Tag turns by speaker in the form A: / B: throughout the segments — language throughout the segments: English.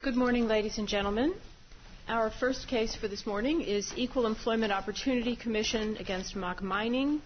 A: Good morning, ladies and gentlemen. Our first case for this morning is Equal Employment Opportunity Commission against Mock Mining,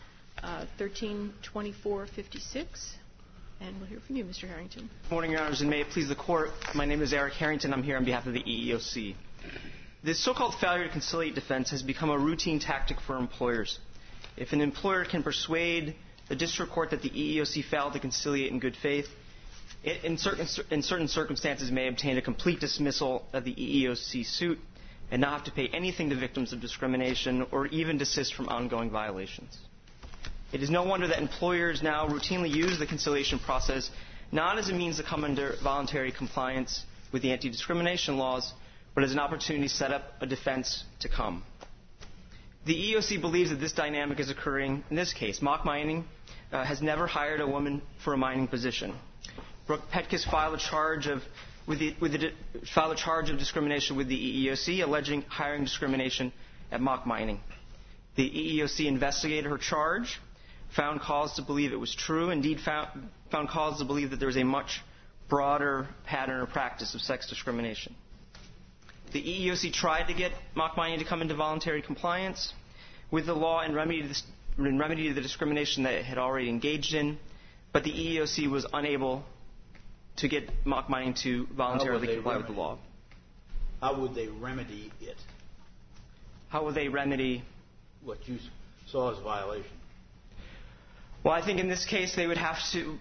A: 132456. And we'll hear from you, Mr. Harrington.
B: Good morning, Your Honors, and may it please the Court. My name is Eric Harrington. I'm here on behalf of the EEOC. This so-called failure to conciliate defense has become a routine tactic for employers. If an employer can persuade the district court that the EEOC failed to conciliate in good faith, it, in certain circumstances, may obtain a complete dismissal of the EEOC suit and not have to pay anything to victims of discrimination or even desist from ongoing violations. It is no wonder that employers now routinely use the conciliation process not as a means to come under voluntary compliance with the anti-discrimination laws, but as an opportunity to set up a defense to come. The EEOC believes that this dynamic is occurring in this case. Mock Mining has never hired a woman for a mining position. Brooke Petkus filed a charge of discrimination with the EEOC, alleging hiring discrimination at Mock Mining. The EEOC investigated her charge, found cause to believe it was true, indeed found cause to believe that there was a much broader pattern or practice of sex discrimination. The EEOC tried to get Mock Mining to come into voluntary compliance with the law and remedy the discrimination that it had already engaged in, but the EEOC was unable to get Mock Mining to voluntarily comply with the law.
C: How would they remedy it?
B: How would they remedy
C: what you saw as a violation?
B: Well, I think in this case they would have to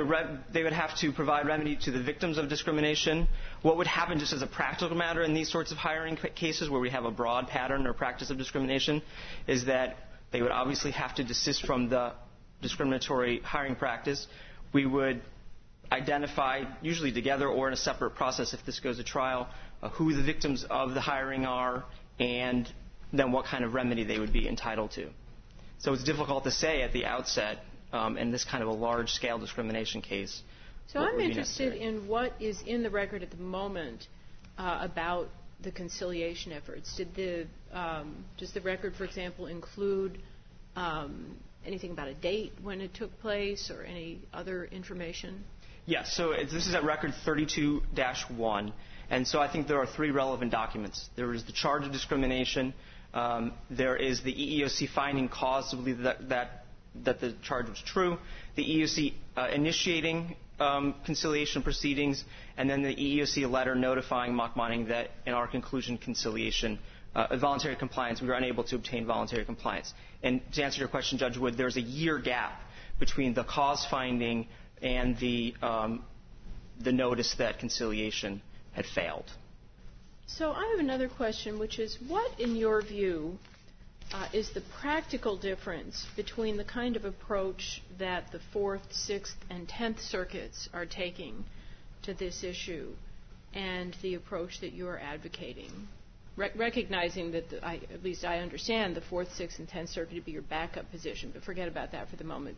B: provide remedy to the victims of discrimination. What would happen, just as a practical matter, in these sorts of hiring cases where we have a broad pattern or practice of discrimination, is that they would obviously have to desist from the discriminatory hiring practice. We would identify, usually together or in a separate process if this goes to trial, who the victims of the hiring are and then what kind of remedy they would be entitled to. So it's difficult to say at the outset in this kind of a large-scale discrimination case.
A: So I'm interested in what is in the record at the moment about the conciliation efforts. Does the record, for example, include anything about a date when it took place or any other information?
B: Yes, so this is at record 32-1, and so I think there are three relevant documents. There is the charge of discrimination. There is the EEOC finding cause to believe that the charge was true, the EEOC initiating conciliation proceedings, and then the EEOC letter notifying Mock Mining that, in our conclusion, conciliation, voluntary compliance, we were unable to obtain voluntary compliance. And to answer your question, Judge Wood, there's a year gap between the cause finding and the notice that conciliation had failed.
A: So I have another question, which is what, in your view, is the practical difference between the kind of approach that the 4th, 6th, and 10th circuits are taking to this issue and the approach that you're advocating? Recognizing that, at least I understand, the 4th, 6th, and 10th circuit to be your backup position, but forget about that for the moment.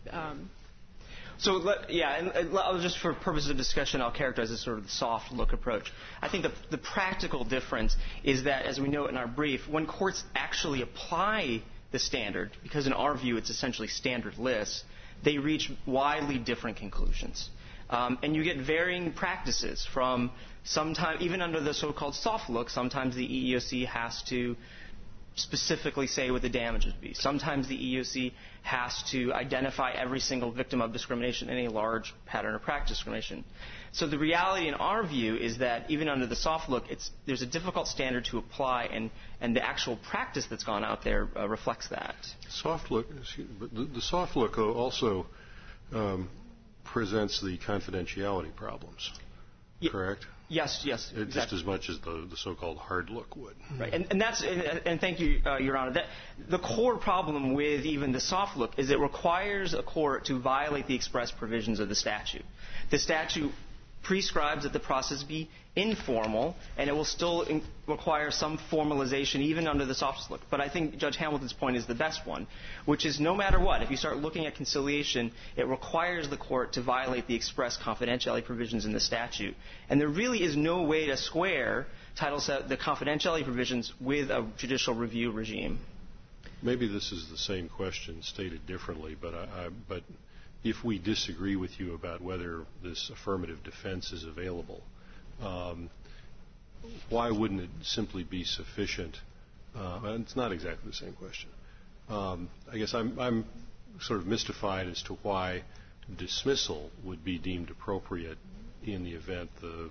B: I'll just for purposes of discussion, I'll characterize this sort of the soft look approach. I think the practical difference is that, as we note in our brief, when courts actually apply the standard, because in our view it's essentially standardless, they reach widely different conclusions. And you get varying practices from sometimes, even under the so-called soft look, sometimes the EEOC has to specifically say what the damage would be. Sometimes the EEOC has to identify every single victim of discrimination in a large pattern of practice discrimination. So the reality in our view is that even under the soft look, there's a difficult standard to apply, and the actual practice that's gone out there reflects that.
D: The soft look also presents the confidentiality problems, correct?
B: Yes, exactly.
D: Just as much as the so-called hard look would.
B: Right, and thank you, Your Honor. The core problem with even the soft look is it requires a court to violate the express provisions of the statute. The statute prescribes that the process be informal, and it will still require some formalization even under the soft look. But I think Judge Hamilton's point is the best one, which is no matter what, if you start looking at conciliation, it requires the court to violate the express confidentiality provisions in the statute. And there really is no way to square the confidentiality provisions with a judicial review regime.
D: Maybe this is the same question stated differently, but if we disagree with you about whether this affirmative defense is available, why wouldn't it simply be sufficient? And it's not exactly the same question. I guess I'm sort of mystified as to why dismissal would be deemed appropriate in the event the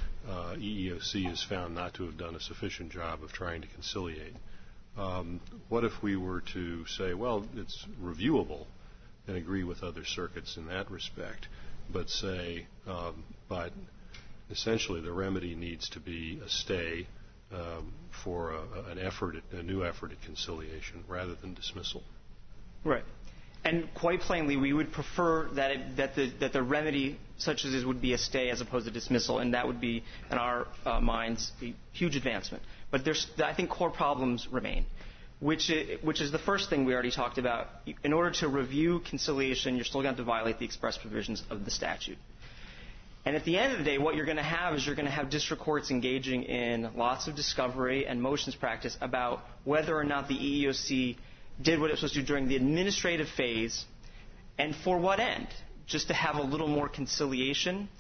D: EEOC is found not to have done a sufficient job of trying to conciliate. What if we were to say, well, it's reviewable and agree with other circuits in that respect, but say, but essentially the remedy needs to be a stay for a new effort at conciliation rather than dismissal? Right.
B: And quite plainly, we would prefer that the remedy, such as this, would be a stay as opposed to dismissal, and that would be, in our minds, a huge advancement. But I think core problems remain, which is the first thing we already talked about. In order to review conciliation, you're still going to have to violate the express provisions of the statute. And at the end of the day, what you're going to have is you're going to have district courts engaging in lots of discovery and motions practice about whether or not the EEOC did what it was supposed to do during the administrative phase, and for what end? Just to have a little more conciliation.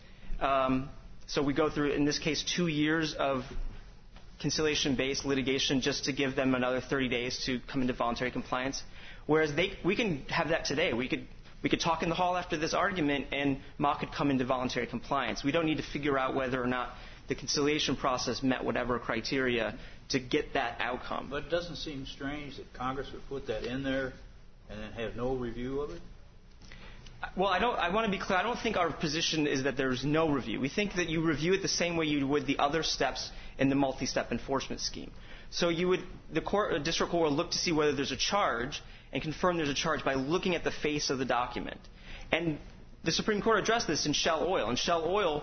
B: So we go through, in this case, 2 years of conciliation-based litigation just to give them another 30 days to come into voluntary compliance. Whereas we can have that today. We could talk in the hall after this argument, and Ma could come into voluntary compliance. We don't need to figure out whether or not the conciliation process met whatever criteria to get that outcome.
C: But it doesn't seem strange that Congress would put that in there and then have no review of it?
B: Well, I want to be clear. I don't think our position is that there's no review. We think that you review it the same way you would the other steps in the multi-step enforcement scheme. So the district court will look to see whether there's a charge and confirm there's a charge by looking at the face of the document. And the Supreme Court addressed this in Shell Oil. And Shell Oil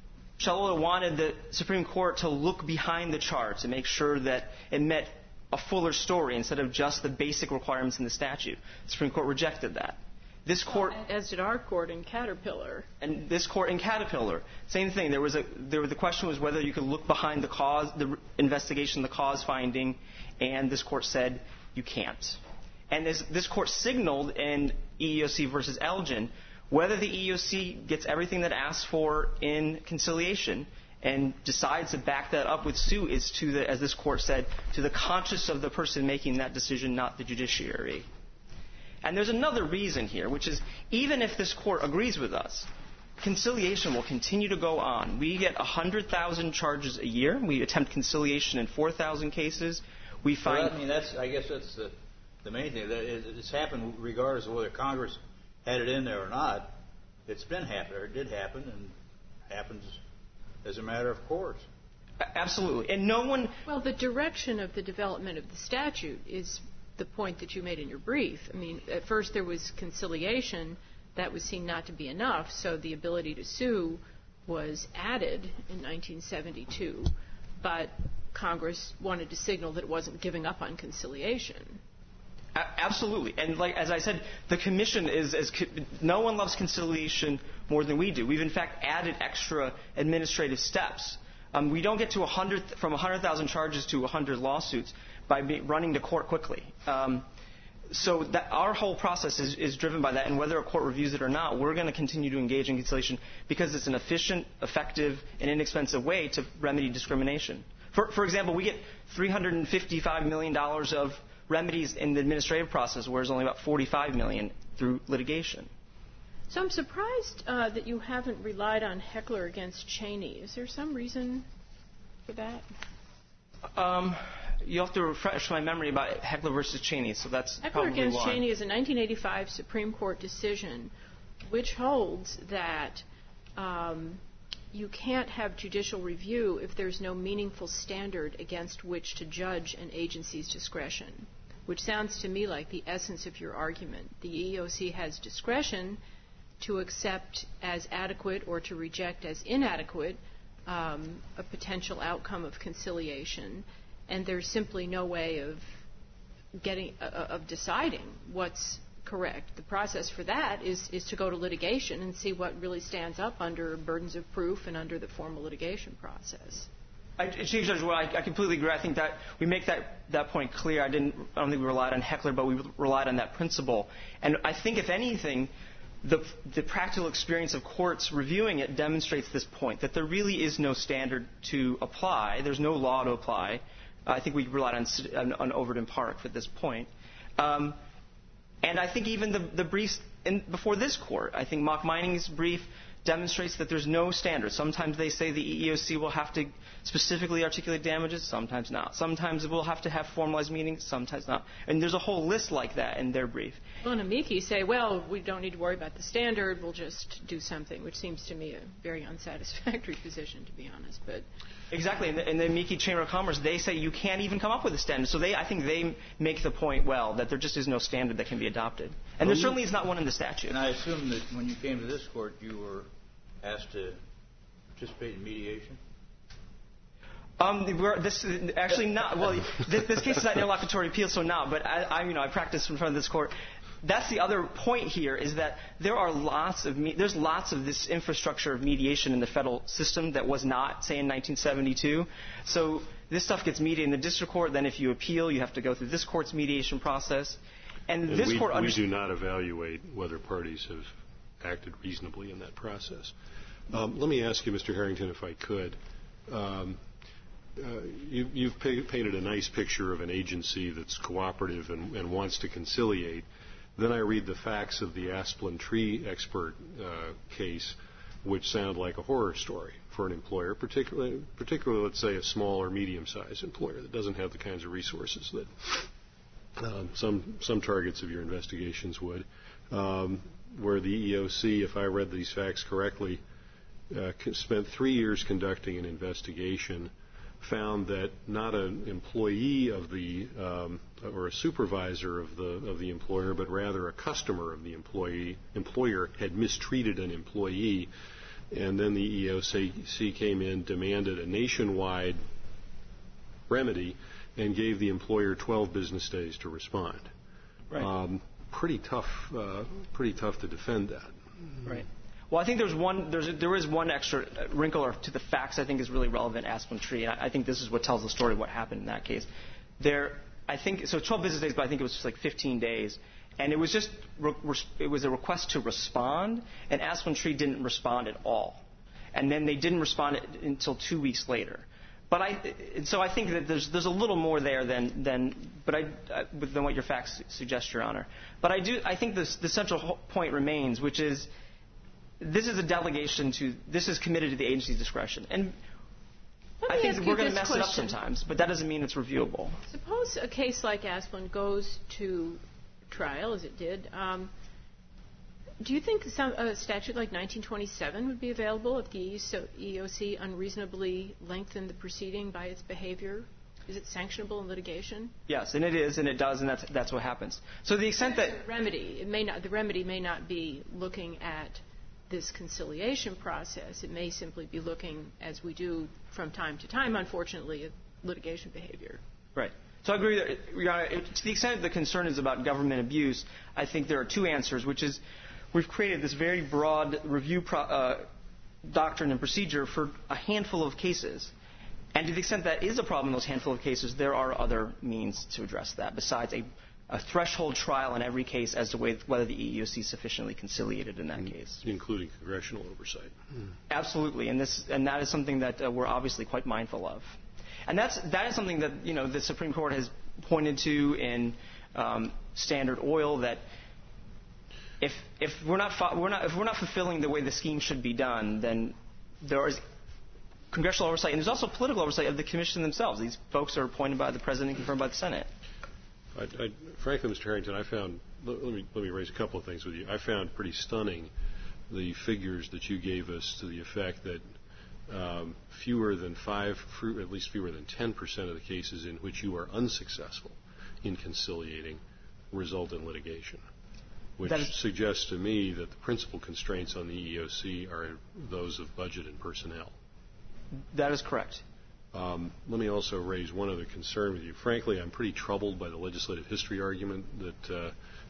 B: wanted the Supreme Court to look behind the charge to make sure that it met a fuller story instead of just the basic requirements in the statute. The Supreme Court rejected that. This court,
A: as did our court in Caterpillar.
B: And this court in Caterpillar, same thing. The question was whether you could look behind the cause, the investigation, the cause finding, and this court said you can't. And this court signaled in EEOC versus Elgin whether the EEOC gets everything that it asks for in conciliation and decides to back that up with suit is to the, as this court said, to the conscience of the person making that decision, not the judiciary. And there's another reason here, which is even if this court agrees with us, conciliation will continue to go on. We get 100,000 charges a year. We attempt conciliation in 4,000 cases. We find.
C: Well, I guess that's the main thing. It's happened regardless of whether Congress had it in there or not. It's been happening, or it did happen, and happens as a matter of course.
B: Absolutely. And no one.
A: Well, the direction of the development of the statute is the point that you made in your brief. I mean, at first there was conciliation. That was seen not to be enough, so the ability to sue was added in 1972. But Congress wanted to signal that it wasn't giving up on conciliation.
B: Absolutely. And as I said, the Commission no one loves conciliation more than we do. We've, in fact, added extra administrative steps. We don't get to from 100,000 charges to 100 lawsuits by running to court quickly. So that our whole process is driven by that, and whether a court reviews it or not, we're going to continue to engage in conciliation because it's an efficient, effective, and inexpensive way to remedy discrimination. For example, we get $355 million of remedies in the administrative process, whereas only about $45 million through litigation.
A: So I'm surprised that you haven't relied on Heckler against Cheney. Is there some reason for that?
B: You have to refresh my memory about Heckler versus Cheney, so that's
A: Heckler
B: probably
A: against
B: why.
A: Cheney is a 1985 Supreme Court decision which holds that you can't have judicial review if there's no meaningful standard against which to judge an agency's discretion, which sounds to me like the essence of your argument. The EEOC has discretion to accept as adequate or to reject as inadequate a potential outcome of conciliation, and there's simply no way of deciding what's correct. The process for that is to go to litigation and see what really stands up under burdens of proof and under the formal litigation process.
B: Chief Judge, well, I completely agree. I think that we make that point clear. I don't think we relied on Heckler, but we relied on that principle. And I think, if anything, the practical experience of courts reviewing it demonstrates this point, that there really is no standard to apply. There's no law to apply. I think we relied on Overton Park at this point. And I think even the briefs before this court, I think Mock Mining's brief demonstrates that there's no standard. Sometimes they say the EEOC will have to specifically articulate damages, sometimes not. Sometimes it will have to have formalized meanings, sometimes not. And there's a whole list like that in their brief.
A: Well, and amici say, well, we don't need to worry about the standard, we'll just do something, which seems to me a very unsatisfactory position, to be honest. But
B: exactly. In the amici Chamber of Commerce, they say you can't even come up with a standard. So I think they make the point well that there just is no standard that can be adopted. And there certainly is not one in the statute.
C: And I assume that when you came to this court, you were asked to participate in mediation?
B: This is actually not. Well, this case is not an interlocutory appeal, so not. But I practiced in front of this court. That's the other point here, is that there's lots of this infrastructure of mediation in the federal system that was not, say, in 1972. So this stuff gets mediated in the district court. Then if you appeal, you have to go through this court's mediation process. And this court
D: we do not evaluate whether parties have acted reasonably in that process. Let me ask you, Mr. Harrington, if I could. You've painted a nice picture of an agency that's cooperative and wants to conciliate. Then I read the facts of the Asplin Tree expert case, which sound like a horror story for an employer, particularly, let's say, a small or medium-sized employer that doesn't have the kinds of resources that some targets of your investigations would, where the EEOC, if I read these facts correctly, spent 3 years conducting an investigation, found that not an employee of the or a supervisor of the employer, but rather a customer of the employer had mistreated an employee, and then the EEOC came in, demanded a nationwide remedy, and gave the employer 12 business days to respond.
B: Right.
D: Pretty tough to defend that.
B: Right. Well, I think there is one extra wrinkle to the facts I think is really relevant, Asplin Tree, and I think this is what tells the story of what happened in that case. I think, so 12 business days, but I think it was just like 15 days. And it was just, it was a request to respond, and Asplin Tree didn't respond at all. And then they didn't respond until 2 weeks later. So I think that there's a little more there than what your facts suggest, Your Honor. But I think the central point remains, which is, this is a delegation this is committed to the agency's discretion. And I think we're going to mess it up sometimes, but that doesn't mean it's reviewable.
A: Suppose a case like Asplin goes to trial, as it did. Do you think a statute like 1927 would be available if the EEOC unreasonably lengthened the proceeding by its behavior? Is it sanctionable in litigation?
B: Yes, and it is, and it does, and that's what happens. So the extent that
A: the remedy may not be looking at this conciliation process. It may simply be looking, as we do from time to time, unfortunately, at litigation behavior.
B: Right. So I agree that, Your Honor, to the extent that the concern is about government abuse, I think there are two answers, which is we've created this very broad review doctrine and procedure for a handful of cases. And to the extent that is a problem in those handful of cases, there are other means to address that besides a threshold trial in every case as to whether the EEOC sufficiently conciliated in that case.
D: Including congressional oversight.
B: Absolutely. And that is something that we're obviously quite mindful of. And that is something that, the Supreme Court has pointed to in Standard Oil, that if we're not fulfilling the way the scheme should be done, then there is congressional oversight, and there's also political oversight of the commission themselves. These folks are appointed by the President and confirmed by the Senate.
D: Frankly, Mr. Harrington, let me raise a couple of things with you. I found pretty stunning the figures that you gave us to the effect that fewer than 10% of the cases in which you are unsuccessful in conciliating result in litigation, which suggests to me that the principal constraints on the EEOC are those of budget and personnel.
B: That is correct.
D: Let me also raise one other concern with you. Frankly, I'm pretty troubled by the legislative history argument that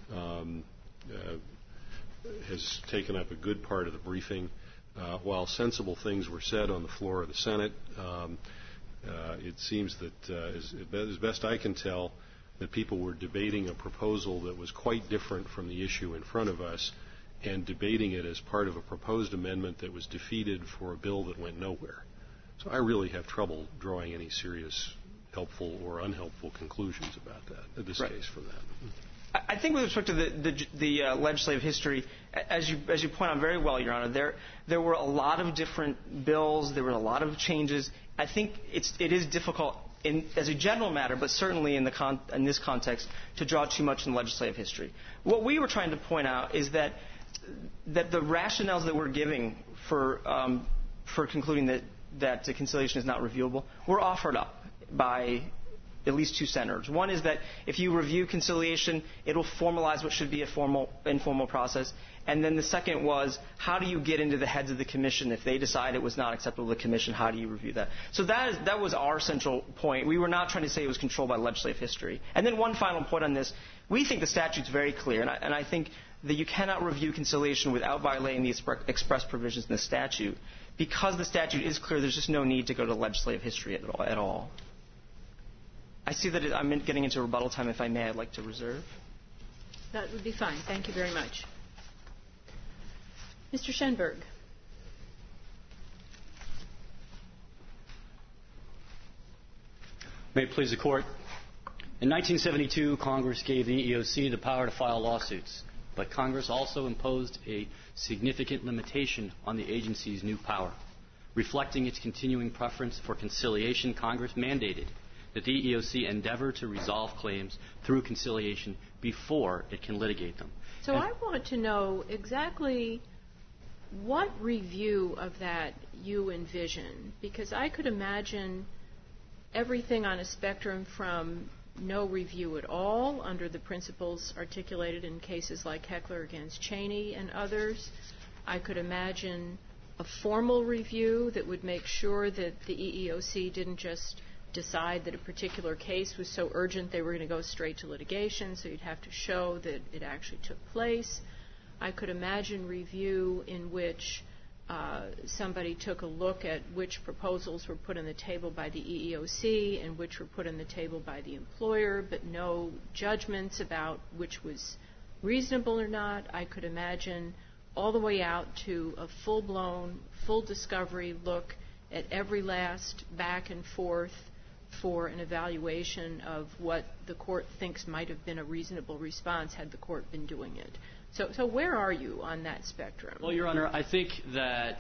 D: has taken up a good part of the briefing. While sensible things were said on the floor of the Senate, it seems that, as best I can tell, that people were debating a proposal that was quite different from the issue in front of us, and debating it as part of a proposed amendment that was defeated for a bill that went nowhere. So I really have trouble drawing any serious helpful or unhelpful conclusions about that, in this case, from that.
B: I think with respect to the legislative history, as you point out very well, Your Honor, there were a lot of different bills. There were a lot of changes. I think it is difficult as a general matter, but certainly in this context, to draw too much in legislative history. What we were trying to point out is that the rationales that we're giving for concluding that the conciliation is not reviewable were offered up by at least two senators. One is that if you review conciliation, it will formalize what should be a informal process. And then the second was, how do you get into the heads of the commission if they decide it was not acceptable to the commission? How do you review that? So that was our central point. We were not trying to say it was controlled by legislative history. And then one final point on this. We think the statute's very clear, and I think that you cannot review conciliation without violating the express provisions in the statute. Because the statute is clear, there's just no need to go to legislative history at all. I see that I'm getting into rebuttal time. If I may, I'd like to reserve.
A: That would be fine. Thank you very much. Mr. Schenberg.
E: May it please the Court. In 1972, Congress gave the EEOC the power to file lawsuits, but Congress also imposed a significant limitation on the agency's new power. Reflecting its continuing preference for conciliation, Congress mandated that the EEOC endeavor to resolve claims through conciliation before it can litigate them.
A: So I want to know exactly what review of that you envision, because I could imagine everything on a spectrum from no review at all under the principles articulated in cases like Heckler against Cheney and others. I could imagine a formal review that would make sure that the EEOC didn't just decide that a particular case was so urgent they were going to go straight to litigation, so you'd have to show that it actually took place. I could imagine review in which somebody took a look at which proposals were put on the table by the EEOC and which were put on the table by the employer, but no judgments about which was reasonable or not. I could imagine all the way out to a full-blown, full discovery look at every last back and forth for an evaluation of what the court thinks might have been a reasonable response had the court been doing it. So where are you on that spectrum?
E: Well, Your Honor, I think that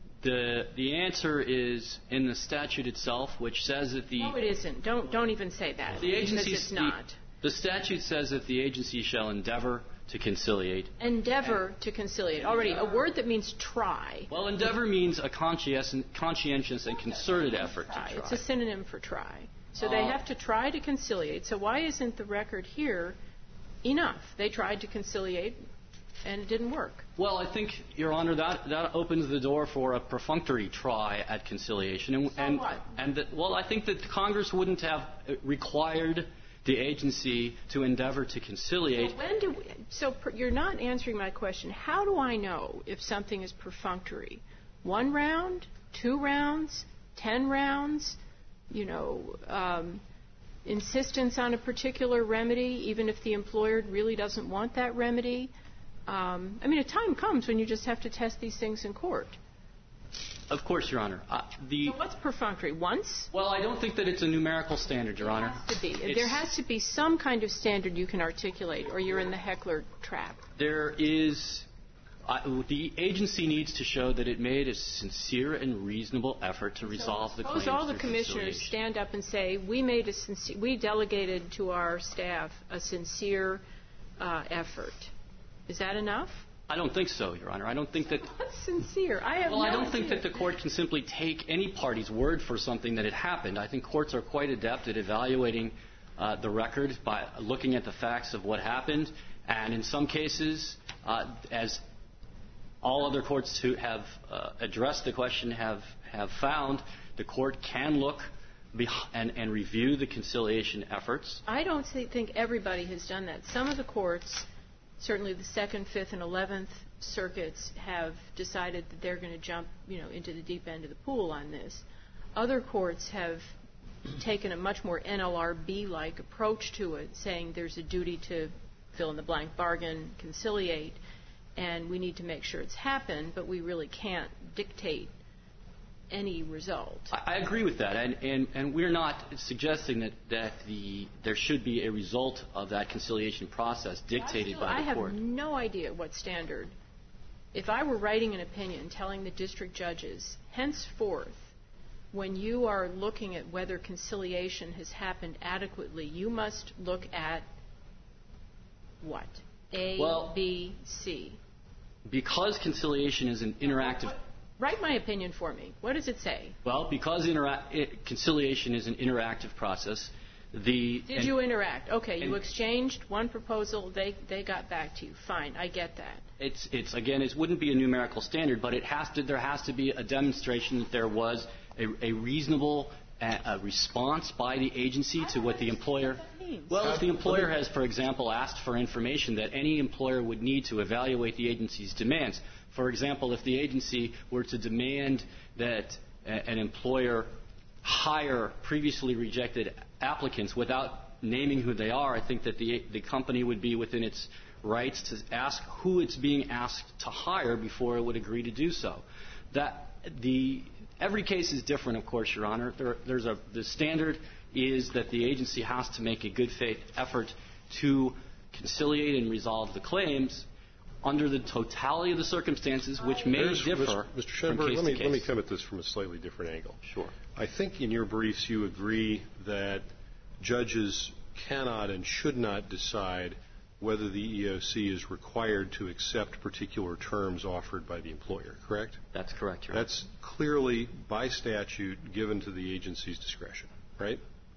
E: the answer is in the statute itself, which says that the...
A: No, it isn't. Don't even say that, because it's not.
E: The statute says that the agency shall endeavor to conciliate.
A: Endeavor to conciliate. Already, a word that means try.
E: Well, endeavor means a conscientious and concerted effort to try.
A: It's a synonym for try. So they have to try to conciliate. So why isn't the record here enough? They tried to conciliate, and it didn't work.
E: Well, I think, Your Honor, that opens the door for a perfunctory try at conciliation. And
A: what?
E: Well, I think that Congress wouldn't have required the agency to endeavor to conciliate.
A: So you're not answering my question. How do I know if something is perfunctory? 1 round? 2 rounds? 10 rounds? Insistence on a particular remedy, even if the employer really doesn't want that remedy? A time comes when you just have to test these things in court.
E: Of course, Your Honor.
A: So what's perfunctory? Once?
E: Well, I don't think that it's a numerical standard, Your Honor.
A: It has to be. There has to be some kind of standard you can articulate, or you're in the Heckler trap.
E: There is... the agency needs to show that it made a sincere and reasonable effort to resolve the claims.
A: Suppose all the commissioners stand up and say, we delegated to our staff a sincere effort. Is that enough?
E: I don't think so, Your Honor. I don't think that...
A: What's sincere? I don't
E: think that the court can simply take any party's word for something that had happened. I think courts are quite adept at evaluating the record by looking at the facts of what happened. And in some cases, as all other courts who have addressed the question have found, the court can look and review the conciliation efforts.
A: I don't think everybody has done that. Some of the courts, certainly the 2nd, 5th, and 11th circuits, have decided that they're going to jump, into the deep end of the pool on this. Other courts have taken a much more NLRB-like approach to it, saying there's a duty to fill in the blank, bargain, conciliate. and we need to make sure it's happened, but we really can't dictate any result.
E: I agree with that, and we're not suggesting that there should be a result of that conciliation process dictated by the court.
A: I have no idea what standard. If I were writing an opinion telling the district judges, henceforth, when you are looking at whether conciliation has happened adequately, you must look at what? A, B, C.
E: Because conciliation is an interactive...
A: Write my opinion for me. What does it say?
E: Well, because conciliation is an interactive process, Did
A: you interact? Okay, you exchanged one proposal, they got back to you. Fine, I get that.
E: It's again, it wouldn't be a numerical standard, but there has to be a demonstration that there was a reasonable response by the agency to what the employer... Well, if the employer has, for example, asked for information that any employer would need to evaluate the agency's demands. For example, if the agency were to demand that an employer hire previously rejected applicants without naming who they are, I think that the company would be within its rights to ask who it's being asked to hire before it would agree to do so. Every case is different, of course, Your Honor. The standard is that the agency has to make a good faith effort to conciliate and resolve the claims under the totality of the circumstances, which may differ
D: Mr.
E: from
D: Schoenberg,
E: case to case.
D: let me come at this from a slightly different angle.
E: Sure.
D: I think in your briefs you agree that judges cannot and should not decide whether the EEOC is required to accept particular terms offered by the employer, correct?
E: That's correct, Your Honor. That's
D: clearly, by statute, given to the agency's discretion, right?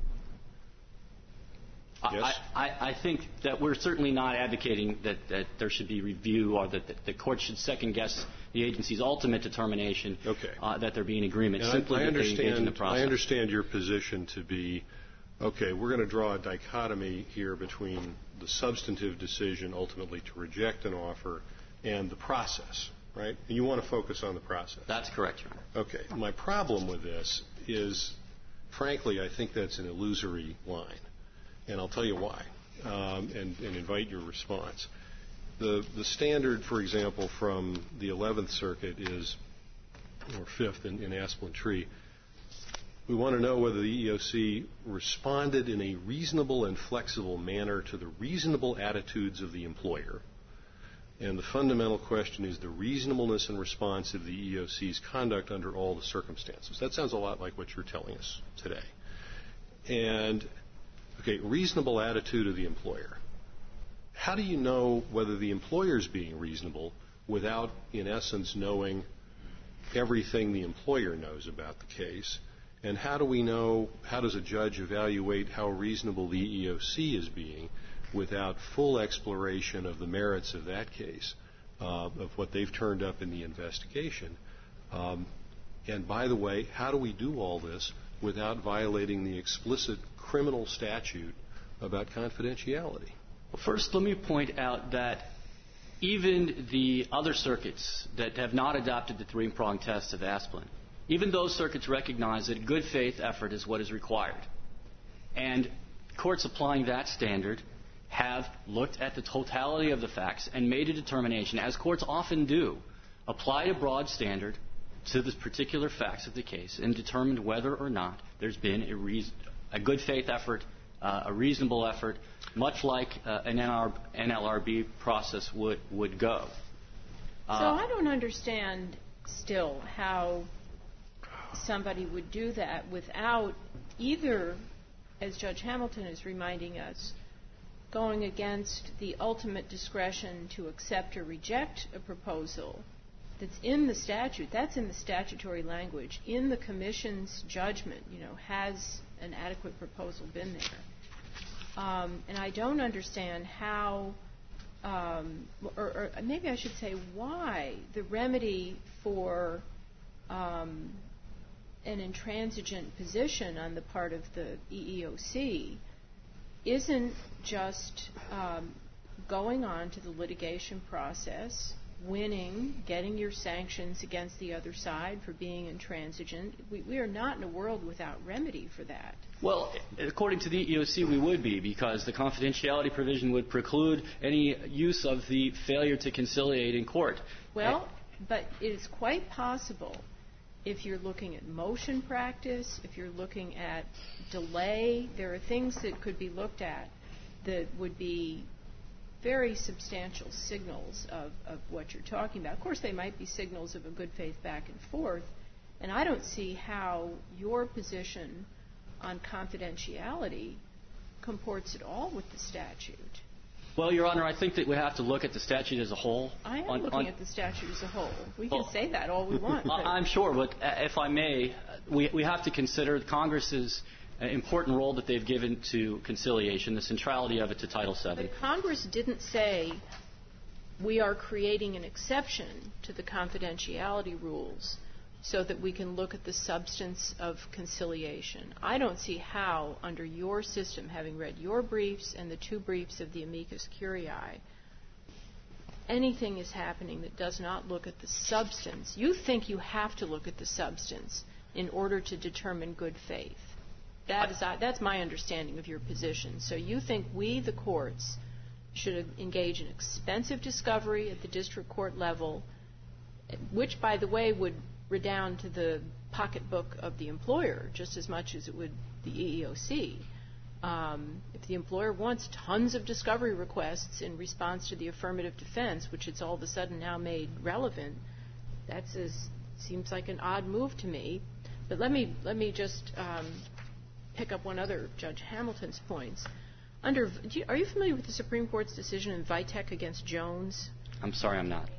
D: Yes?
E: I think that we're certainly not advocating that there should be review or that the court should second-guess the agency's ultimate determination that there be an agreement, simply that they engage in the process.
D: I understand your position to be, okay, we're going to draw a dichotomy here between the substantive decision ultimately to reject an offer and the process, right? And you want to focus on the process.
E: That's correct, Your Honor.
D: Okay. My problem with this is, frankly, I think that's an illusory line. And I'll tell you why, and invite your response. The standard, for example, from the 11th Circuit is, or 5th in Asplin Tree, we want to know whether the EEOC responded in a reasonable and flexible manner to the reasonable attitudes of the employer. And the fundamental question is the reasonableness and response of the EEOC's conduct under all the circumstances. That sounds a lot like what you're telling us today. And okay, reasonable attitude of the employer. How do you know whether the employer is being reasonable without, in essence, knowing everything the employer knows about the case? And how do we know, how does a judge evaluate how reasonable the EEOC is being without full exploration of the merits of that case, of what they've turned up in the investigation? And by the way, how do we do all this without violating the explicit criminal statute about confidentiality?
E: Well, first, let me point out that even the other circuits that have not adopted the three-pronged test of Asplin, even those circuits recognize that a good faith effort is what is required. And courts applying that standard have looked at the totality of the facts and made a determination, as courts often do, applied a broad standard to the particular facts of the case and determined whether or not there's been a good faith effort, a reasonable effort, much like an NLRB process would go.
A: So I don't understand still how somebody would do that without either, as Judge Hamilton is reminding us, going against the ultimate discretion to accept or reject a proposal that's in the statute. That's in the statutory language. In the Commission's judgment, has an adequate proposal been there? And I don't understand how, or maybe I should say why, the remedy for an intransigent position on the part of the EEOC isn't just going on to the litigation process, winning, getting your sanctions against the other side for being intransigent. We are not in a world without remedy for that.
E: Well, according to the EEOC, we would be, because the confidentiality provision would preclude any use of the failure to conciliate in court.
A: Well, but it is quite possible, if you're looking at motion practice, if you're looking at delay, there are things that could be looked at that would be very substantial signals of what you're talking about. Of course, they might be signals of a good faith back and forth, and I don't see how your position on confidentiality comports at all with the statute.
E: Well, Your Honor, I think that we have to look at the statute as a whole.
A: I am looking at the statute as a whole. We can say that all we want.
E: I'm sure, but if I may, we have to consider Congress's important role that they've given to conciliation, the centrality of it to Title VII.
A: But Congress didn't say we are creating an exception to the confidentiality rules so that we can look at the substance of conciliation. I don't see how, under your system, having read your briefs and the two briefs of the amicus curiae, anything is happening that does not look at the substance. You think you have to look at the substance in order to determine good faith. That's my understanding of your position. So you think we, the courts, should engage in expensive discovery at the district court level, which, by the way, would redound to the pocketbook of the employer just as much as it would the EEOC. If the employer wants tons of discovery requests in response to the affirmative defense, which it's all of a sudden now made relevant, that seems like an odd move to me. But let me just pick up one other Judge Hamilton's points. Are you familiar with the Supreme Court's decision in Vitek against Jones?
E: I'm sorry, I'm not.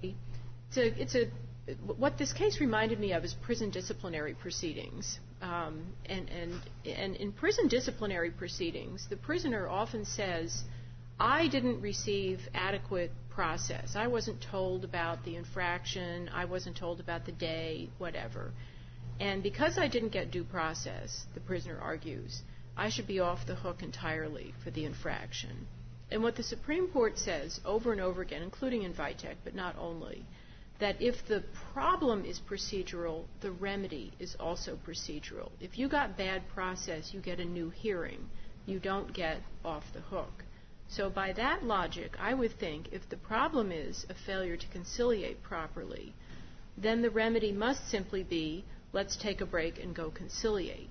A: What this case reminded me of is prison disciplinary proceedings. And in prison disciplinary proceedings, the prisoner often says, I didn't receive adequate process. I wasn't told about the infraction. I wasn't told about the day, whatever. And because I didn't get due process, the prisoner argues, I should be off the hook entirely for the infraction. And what the Supreme Court says over and over again, including in Vitek, but not only, that if the problem is procedural, the remedy is also procedural. If you got bad process, you get a new hearing. You don't get off the hook. So by that logic, I would think if the problem is a failure to conciliate properly, then the remedy must simply be, let's take a break and go conciliate.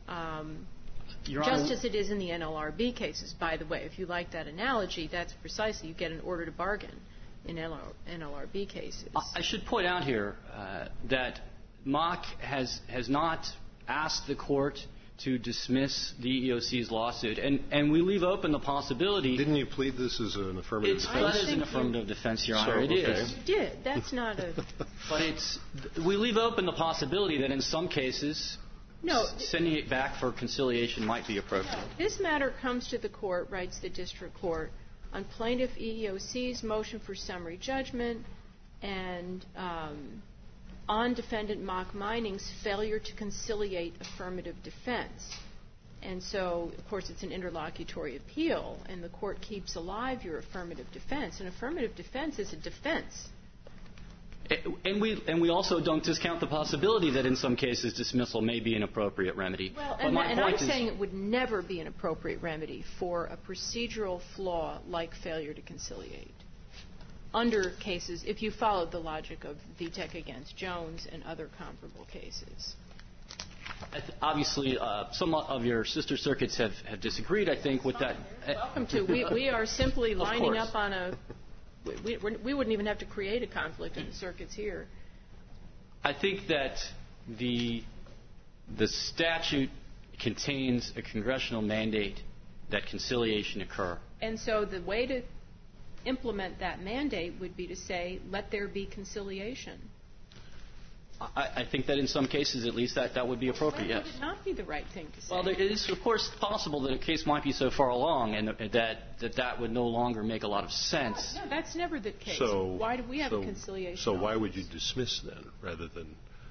A: Just as it is in the NLRB cases, by the way. If you like that analogy, that's precisely, you get an order to bargain in NLRB cases.
E: I should point out here that Mock has not asked the court to dismiss the EEOC's lawsuit, and we leave open the possibility.
D: Didn't you plead this as an affirmative defense?
E: It's pled as an affirmative defense, Your Honor. It is.
A: You did. That's not a...
E: But we leave open the possibility that in some cases, sending it back for conciliation might be appropriate.
A: This matter comes to the court, writes the district court, on plaintiff EEOC's motion for summary judgment and on defendant Mock Mining's failure to conciliate affirmative defense. And so, of course, it's an interlocutory appeal, and the court keeps alive your affirmative defense. And affirmative defense is a defense.
E: And we also don't discount the possibility that in some cases dismissal may be an appropriate remedy.
A: Well, and I'm saying it would never be an appropriate remedy for a procedural flaw like failure to conciliate. Under cases, if you followed the logic of Vitek against Jones and other comparable cases.
E: Obviously, some of your sister circuits have disagreed, I think, with that.
A: Welcome to. We are simply lining up on a... We wouldn't even have to create a conflict in the circuits here.
E: I think that the statute contains a congressional mandate that conciliation occur.
A: And so the way to implement that mandate would be to say, let there be conciliation.
E: I think that in some cases, at least, that would be appropriate, yes.
A: Would it not be the right thing to say?
E: Well, it is, of course, possible that a case might be so far along and that would no longer make a lot of sense.
A: No, that's never the case.
D: So,
A: why do we have a conciliation?
D: So why would you dismiss then, rather than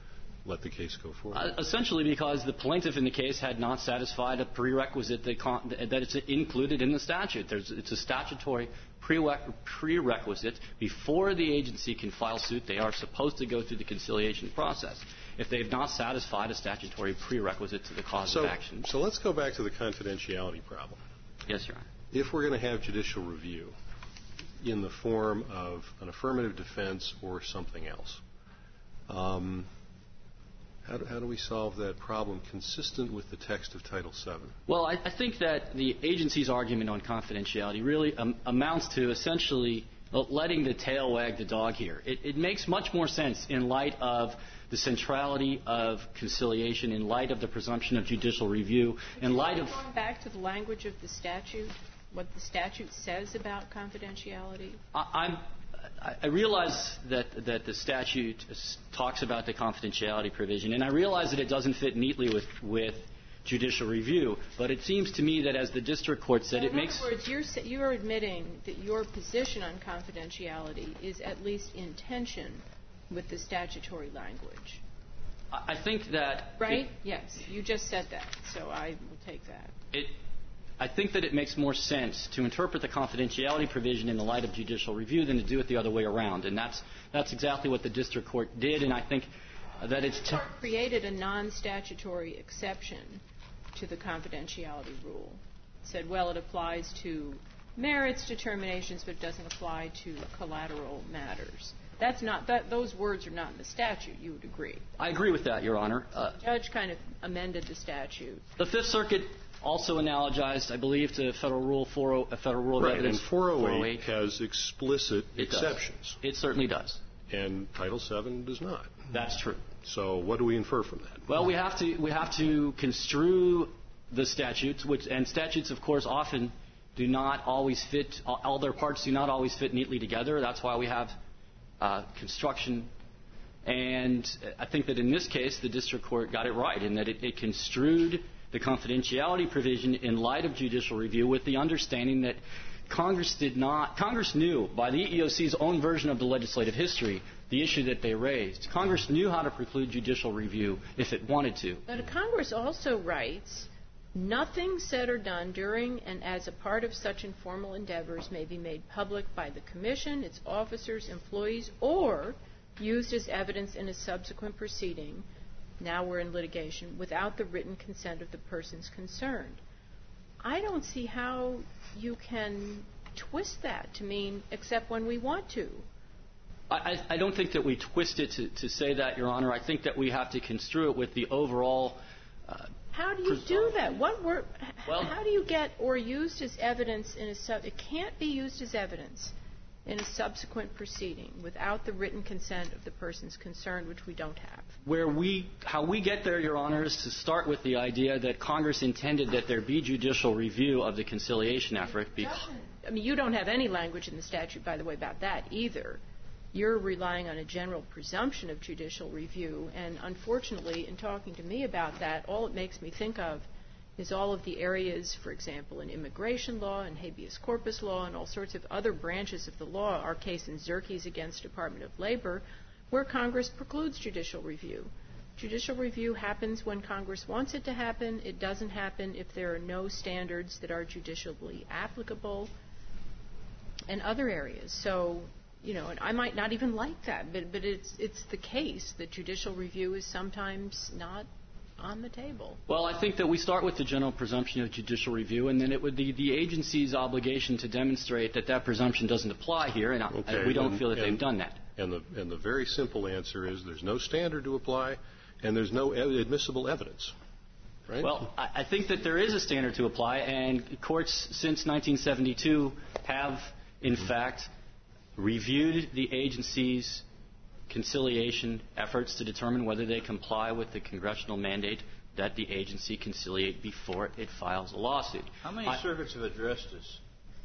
D: let the case go forward?
E: Essentially because the plaintiff in the case had not satisfied a prerequisite that it's included in the statute. It's a statutory prerequisite. Before the agency can file suit, they are supposed to go through the conciliation process. If they have not satisfied a statutory prerequisite to the cause of action.
D: So let's go back to the confidentiality problem.
E: Yes, Your Honor.
D: If we're going to have judicial review in the form of an affirmative defense or something else, how do we solve that problem consistent with the text of Title VII?
E: Well, I think that the agency's argument on confidentiality really amounts to essentially letting the tail wag the dog here. It makes much more sense in light of the centrality of conciliation, in light of the presumption of judicial review, in light of...
A: Going back to the language of the statute, what the statute says about confidentiality?
E: I realize that the statute talks about the confidentiality provision, and I realize that it doesn't fit neatly with judicial review, but it seems to me that as the district court said, it makes...
A: In other words, you're admitting that your position on confidentiality is at least in tension with the statutory language.
E: I think that...
A: Right? Yes. You just said that, so I will take that.
E: I think that it makes more sense to interpret the confidentiality provision in the light of judicial review than to do it the other way around. And that's exactly what the district court did, and I think that it's...
A: The court created a non-statutory exception to the confidentiality rule. It said, well, it applies to merits determinations, but it doesn't apply to collateral matters. That's not... Those words are not in the statute, you would agree.
E: I agree with that, Your Honor.
A: The judge kind of amended the statute.
E: The Fifth Circuit also analogized, I believe, to Federal Rule 40, Federal Rule of Evidence.
D: And 408 has explicit exceptions.
E: It certainly does.
D: And Title VII does not.
E: That's true.
D: So what do we infer from that?
E: Well, we have to construe the statutes, and statutes, of course, often do not always fit. All their parts do not always fit neatly together. That's why we have construction. And I think that in this case, the district court got it right in that it construed the confidentiality provision in light of judicial review with the understanding that Congress knew by the EEOC's own version of the legislative history the issue that they raised. Congress knew how to preclude judicial review if it wanted to.
A: But Congress also writes, nothing said or done during and as a part of such informal endeavors may be made public by the Commission, its officers, employees, or used as evidence in a subsequent proceeding, now we're in litigation, without the written consent of the persons concerned. I don't see how you can twist that to mean except when we want to.
E: I don't think that we twist it to say that, Your Honor. I think that we have to construe it with the overall...
A: How do you do that? How do you get or used as evidence in it can't be used as evidence in a subsequent proceeding without the written consent of the persons concerned, which we don't have.
E: How we get there, Your Honor, is to start with the idea that Congress intended that there be judicial review of the conciliation effort.
A: You don't have any language in the statute, by the way, about that either. You're relying on a general presumption of judicial review, and unfortunately, in talking to me about that, all it makes me think of is all of the areas, for example, in immigration law and habeas corpus law and all sorts of other branches of the law, our case in Zerkes against Department of Labor, where Congress precludes judicial review. Judicial review happens when Congress wants it to happen. It doesn't happen if there are no standards that are judicially applicable and other areas. So, and I might not even like that, but it's the case that judicial review is sometimes not on the table.
E: Well, I think that we start with the general presumption of judicial review, and then it would be the agency's obligation to demonstrate that that presumption doesn't apply here, and we don't feel that they've done that.
D: And the very simple answer is there's no standard to apply, and there's no admissible evidence. Right?
E: Well, I think that there is a standard to apply, and courts since 1972 have, in fact, reviewed the agency's conciliation efforts to determine whether they comply with the congressional mandate that the agency conciliate before it files a lawsuit.
C: How many circuits have addressed this?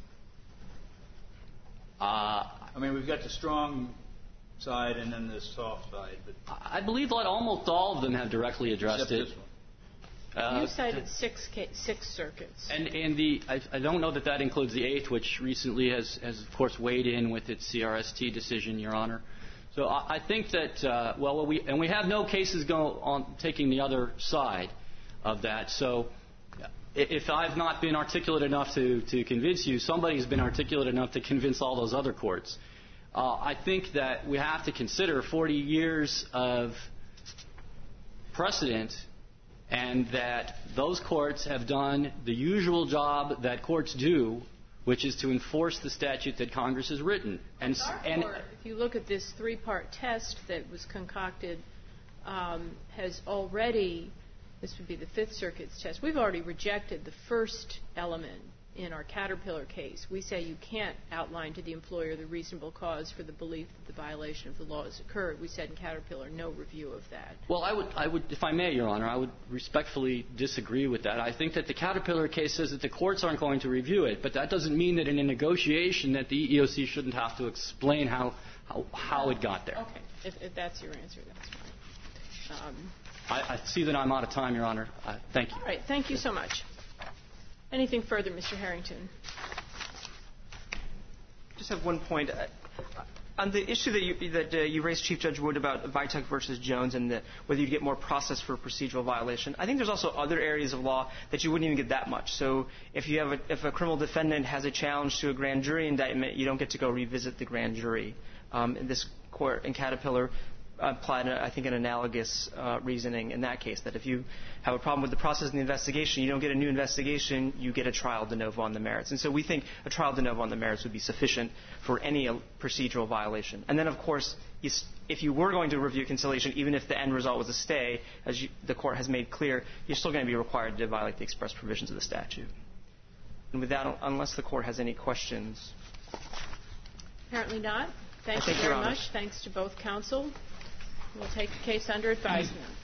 C: We've got the strong side and then the soft side. But
E: I believe that almost all of them have directly addressed it.
C: This one.
A: You cited six circuits.
E: And I don't know that includes the eighth, which recently has of course weighed in with its CRST decision, Your Honor. So I think that, we have no cases go on taking the other side of that. So if I've not been articulate enough to convince you, somebody's been articulate enough to convince all those other courts. I think that we have to consider 40 years of precedent, and that those courts have done the usual job that courts do, which is to enforce the statute that Congress has written.
A: And if you look at this three-part test that was concocted, has already, this would be the Fifth Circuit's test, we've already rejected the first element in our Caterpillar case. We say you can't outline to the employer the reasonable cause for the belief that the violation of the law has occurred. We said in Caterpillar, no review of that.
E: Well, I would, if I may, Your Honor, I would respectfully disagree with that. I think that the Caterpillar case says that the courts aren't going to review it, but that doesn't mean that in a negotiation that the EEOC shouldn't have to explain how it got there.
A: Okay. If that's your answer, that's fine.
E: I see that I'm out of time, Your Honor. Thank you.
A: All right. Thank you so much. Anything further, Mr. Harrington?
B: Just have one point. On the issue that you raised, Chief Judge Wood, about Vitek versus Jones and whether you get more process for a procedural violation, I think there's also other areas of law that you wouldn't even get that much. So if a criminal defendant has a challenge to a grand jury indictment, you don't get to go revisit the grand jury. This court in Caterpillar applied, I think, an analogous reasoning in that case, that if you have a problem with the process of the investigation, you don't get a new investigation, you get a trial de novo on the merits. And so we think a trial de novo on the merits would be sufficient for any procedural violation. And then, of course, if you were going to review conciliation, even if the end result was a stay, as the court has made clear, you're still going to be required to violate the express provisions of the statute. And with that, unless the court has any questions.
A: Apparently not. Thank you very much. Thanks to both counsel. We'll take the case under advisement.